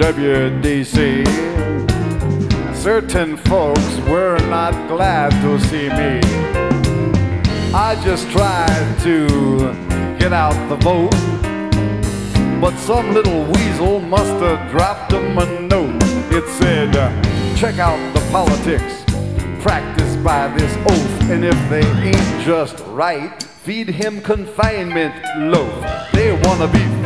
WWDC. Certain folks were not glad to see me. I just tried to get out the vote, but some little weasel must have dropped him a note. It said, check out the politics practiced by this oaf, and if they ain't just right, feed him confinement loaf. They wanna be